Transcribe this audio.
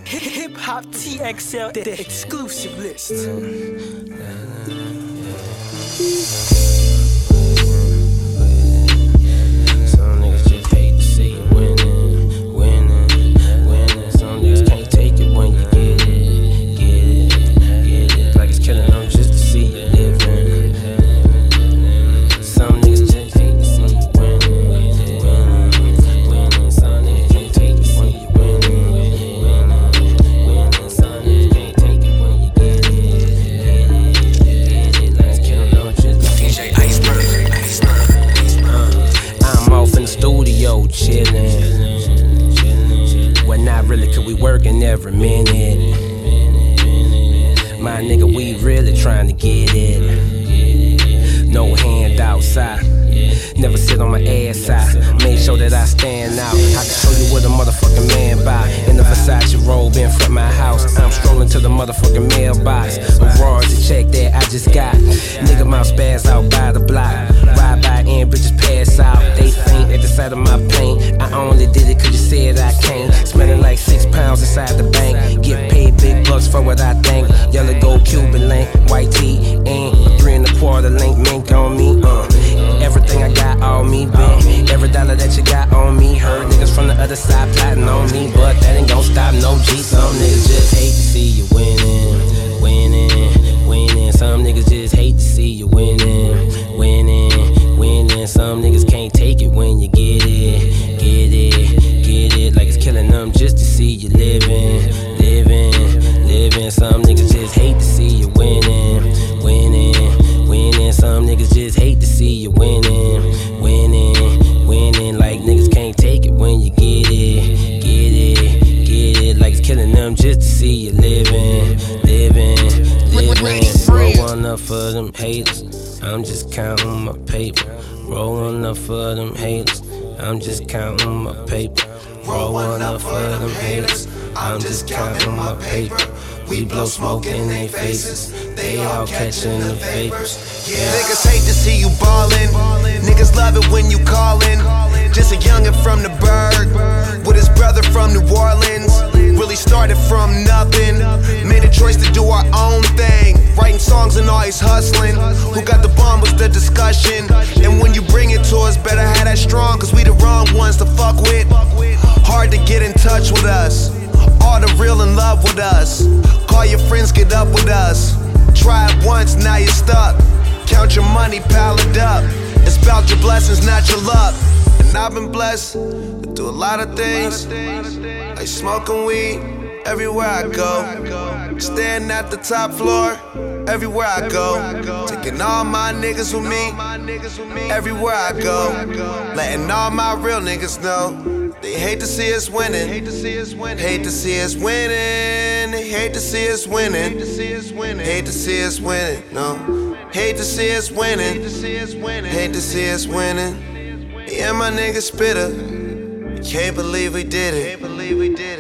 Hip Hop TXL, the exclusive list. Some niggas just hate to see you winning, winning. Some niggas can't take it when you get it. Like it's killing them just to see you living. Some niggas just hate to see you winning. Some niggas can't take it when you winning. Some niggas can't take it when you get it. Like it's killing them just to DJ Iceberg. I'm off in the studio chillin'. Well, not really, cause we working every minute. My nigga, we really trying to get it. No hand outside. Never sit on my ass side. Make sure that I stand out. I can show you what a motherfucking man buy. In the Versace robe in front of my house. I'm strolling to the motherfucking mailbox. Aurora to check that I just got. Nigga mouth spaz out by the block. Ride by and bitches pass out. They faint at the sight of my paint. I only did it cause you said I can't. Smelling like 6 pounds inside the bank. Get paid big bucks for what I think. Yellow gold Cuban link, white tee, and a 3 1/4 link mink on me. Everything I got on me, been. Every dollar that you got on me. Heard niggas from the other side plotting on me, but that ain't gon' stop no G. Some niggas just hate to see you winning. Some niggas just hate to see you winning. Some niggas can't take it when you get it. Like it's killing them just to see you living. Some niggas just hate to see you winning. Some niggas just hate to see you winning. Like niggas can't take it when you get it. Like it's killing them just to see you living. Roll one up for them haters. I'm just counting my paper. Roll one up for them haters. I'm just counting my paper. Roll one up for them haters. I'm just counting my paper. We blow smoke in their faces. They all catching the vapors. Yeah. Niggas hate to see you ballin'. Niggas love it when you callin'. Just a youngin' from the Berg with his brother from New Orleans. Really started from nothing. Made a choice to do our own thing. Writing songs and always hustling. Who got the bomb was the discussion. And when you bring it to us, better have that strong, cause we the wrong ones to fuck with. Hard to get in touch with us. All the real in love with us. Call your friends, get up with us. Try it once, now you're stuck. Count your money, pile it up. It's about your blessings, not your luck. And I've been blessed to do a lot of things, like smoking weed everywhere I go. Staying at the top floor everywhere I go. Taking all my niggas with me everywhere I go. Letting all my real niggas know they hate to see us winning. Hate to see us winning. Hate to see us winning. Hate to see us winning. Hate to see us winning. No. Hate to see us winning. Hate to see us winning. Yeah, my nigga Spitter. Can't believe we did it.